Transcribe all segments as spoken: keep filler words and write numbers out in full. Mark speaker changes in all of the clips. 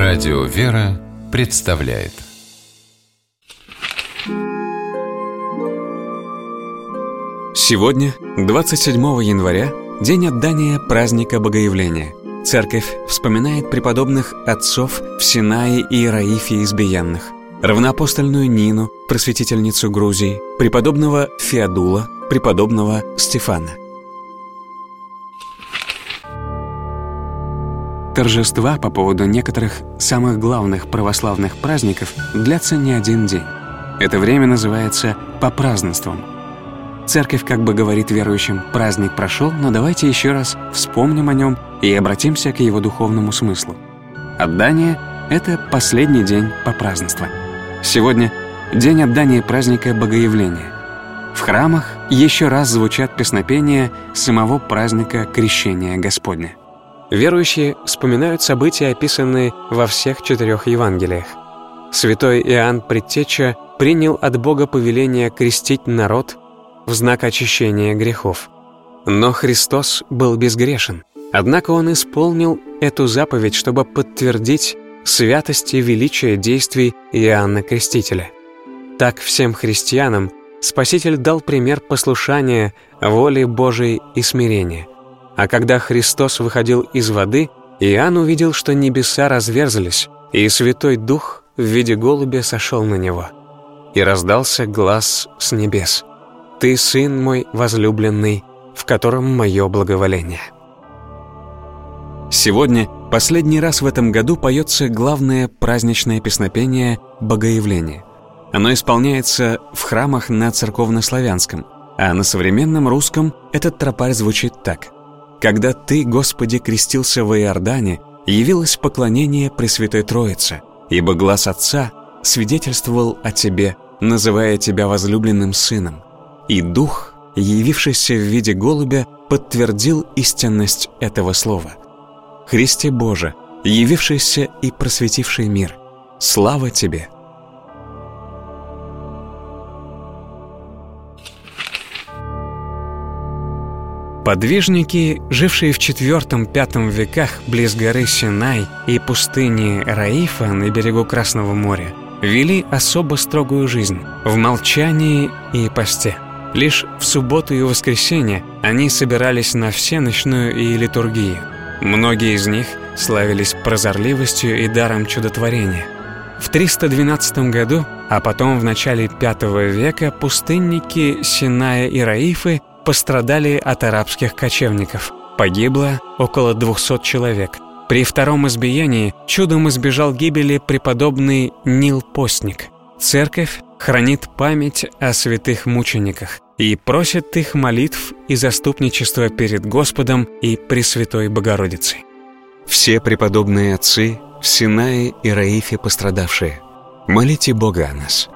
Speaker 1: Радио «Вера» представляет.
Speaker 2: Сегодня, двадцать седьмого января, день отдания праздника Богоявления. Церковь вспоминает преподобных отцов Всеннаи и Иероифии Избиенных, равноапостольную Нину, просветительницу Грузии, преподобного Феодула, преподобного Стефана. Торжества по поводу некоторых самых главных православных праздников длятся не один день. Это время называется попразднеством. Церковь как бы говорит верующим: праздник прошел, но давайте еще раз вспомним о нем и обратимся к его духовному смыслу. Отдание — это последний день попразднества. Сегодня день отдания праздника Богоявления. В храмах еще раз звучат песнопения самого праздника Крещения Господня. Верующие вспоминают события, описанные во всех четырех Евангелиях. Святой Иоанн Предтеча принял от Бога повеление крестить народ в знак очищения грехов. Но Христос был безгрешен. Однако Он исполнил эту заповедь, чтобы подтвердить святость и величие действий Иоанна Крестителя. Так всем христианам Спаситель дал пример послушания воле Божией и смирения. А когда Христос выходил из воды, Иоанн увидел, что небеса разверзлись, и Святой Дух в виде голубя сошел на него. И раздался глас с небес: «Ты, Сын мой возлюбленный, в котором мое благоволение». Сегодня, последний раз в этом году, поется главное праздничное песнопение «Богоявление». Оно исполняется в храмах на церковнославянском, а на современном русском этот тропарь звучит так: «Когда Ты, Господи, крестился во Иордане, явилось поклонение Пресвятой Троице, ибо глас Отца свидетельствовал о Тебе, называя Тебя возлюбленным Сыном, и Дух, явившийся в виде голубя, подтвердил истинность этого слова. Христе Боже, явившийся и просветивший мир, слава Тебе!» Подвижники, жившие в четвёртом-пятом веках близ горы Синай и пустыни Раифа на берегу Красного моря, вели особо строгую жизнь в молчании и посте. Лишь в субботу и воскресенье они собирались на всенощную и литургию. Многие из них славились прозорливостью и даром чудотворения. В триста двенадцатом году, а потом в начале пятого века, пустынники Синая и Раифы пострадали от арабских кочевников. Погибло около двухсот человек. При втором избиении чудом избежал гибели преподобный Нил Постник. Церковь хранит память о святых мучениках и просит их молитв и заступничества перед Господом и Пресвятой Богородицей. Все преподобные отцы в Синае и Раифе пострадавшие, молите Бога о нас.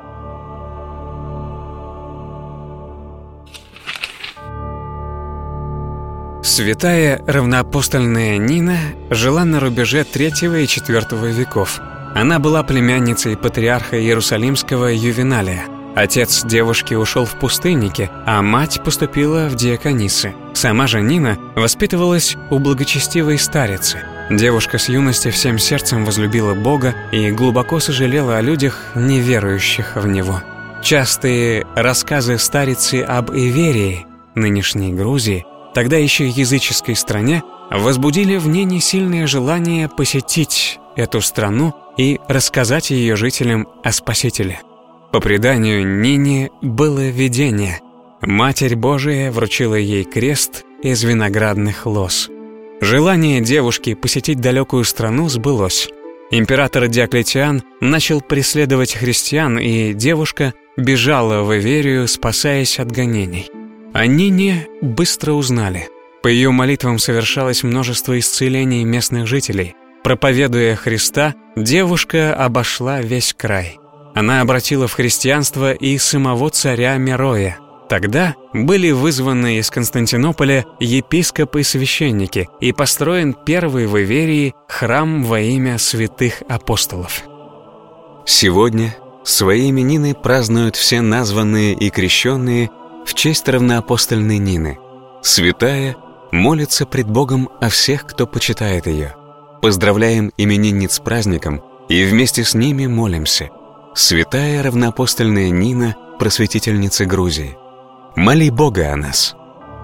Speaker 2: Святая равноапостольная Нина жила на рубеже третьего и четвёртого веков. Она была племянницей патриарха Иерусалимского Ювеналия. Отец девушки ушел в пустынники, а мать поступила в диаконисы. Сама же Нина воспитывалась у благочестивой старицы. Девушка с юности всем сердцем возлюбила Бога и глубоко сожалела о людях, не верующих в Него. Частые рассказы старицы об Иверии, нынешней Грузии, тогда еще языческой стране, возбудили в ней сильное желание посетить эту страну и рассказать ее жителям о Спасителе. По преданию, Нине было видение. Матерь Божия вручила ей крест из виноградных лоз. Желание девушки посетить далекую страну сбылось. Император Диоклетиан начал преследовать христиан, и девушка бежала в Иверию, спасаясь от гонений. О Нине быстро узнали. По ее молитвам совершалось множество исцелений местных жителей. Проповедуя Христа, девушка обошла весь край. Она обратила в христианство и самого царя Мероя. Тогда были вызваны из Константинополя епископы и священники, и построен первый в Иверии храм во имя святых апостолов. Сегодня свои именины празднуют все названные и крещенные в честь равноапостольной Нины. Святая молится пред Богом о всех, кто почитает ее. Поздравляем именинниц с праздником и вместе с ними молимся. Святая равноапостольная Нина, просветительница Грузии, моли Бога о нас.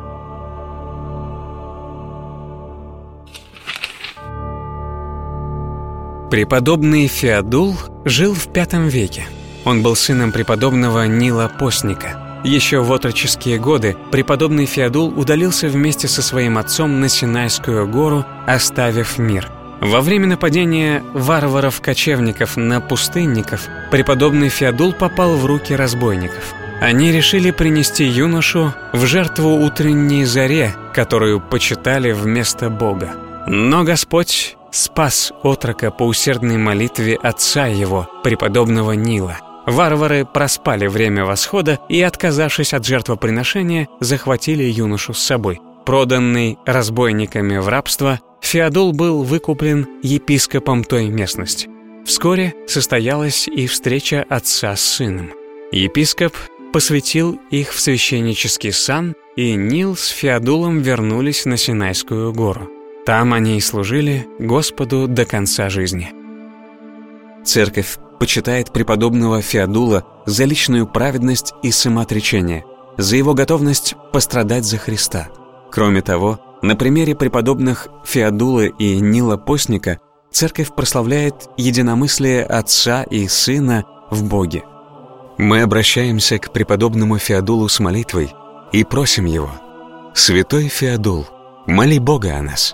Speaker 2: Преподобный Феодул жил в пятом веке. Он был сыном преподобного Нила Постника. Еще в отроческие годы преподобный Феодул удалился вместе со своим отцом на Синайскую гору, оставив мир. Во время нападения варваров-кочевников на пустынников преподобный Феодул попал в руки разбойников. Они решили принести юношу в жертву утренней заре, которую почитали вместо Бога. Но Господь спас отрока по усердной молитве отца его, преподобного Нила. Варвары проспали время восхода и, отказавшись от жертвоприношения, захватили юношу с собой. Проданный разбойниками в рабство, Феодул был выкуплен епископом той местности. Вскоре состоялась и встреча отца с сыном. Епископ посвятил их в священнический сан, и Нил с Феодулом вернулись на Синайскую гору. Там они и служили Господу до конца жизни. Церковь почитает преподобного Феодула за личную праведность и самоотречение, за его готовность пострадать за Христа. Кроме того, на примере преподобных Феодула и Нила Постника Церковь прославляет единомыслие Отца и Сына в Боге. Мы обращаемся к преподобному Феодулу с молитвой и просим его: «Святой Феодул, моли Бога о нас».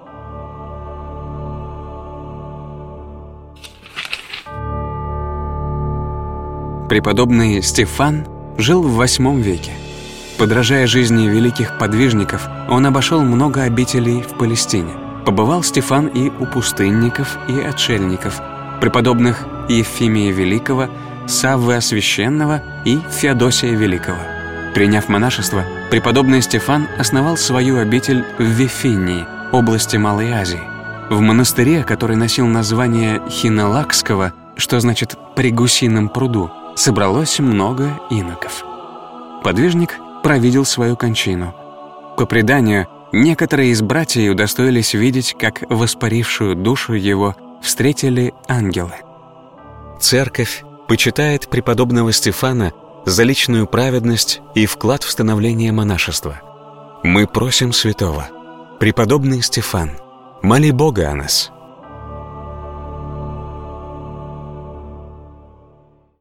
Speaker 2: Преподобный Стефан жил в восьмом веке. Подражая жизни великих подвижников, он обошел много обителей в Палестине. Побывал Стефан и у пустынников, и отшельников, преподобных Ефимия Великого, Саввы Освященного и Феодосия Великого. Приняв монашество, преподобный Стефан основал свою обитель в Вифинии, области Малой Азии. В монастыре, который носил название Хинолакского, что значит «при гусином пруду», собралось много иноков. Подвижник провидел свою кончину. По преданию, некоторые из братьев удостоились видеть, как воспарившую душу его встретили ангелы. Церковь почитает преподобного Стефана за личную праведность и вклад в становление монашества. Мы просим святого: «Преподобный Стефан, моли Бога о нас».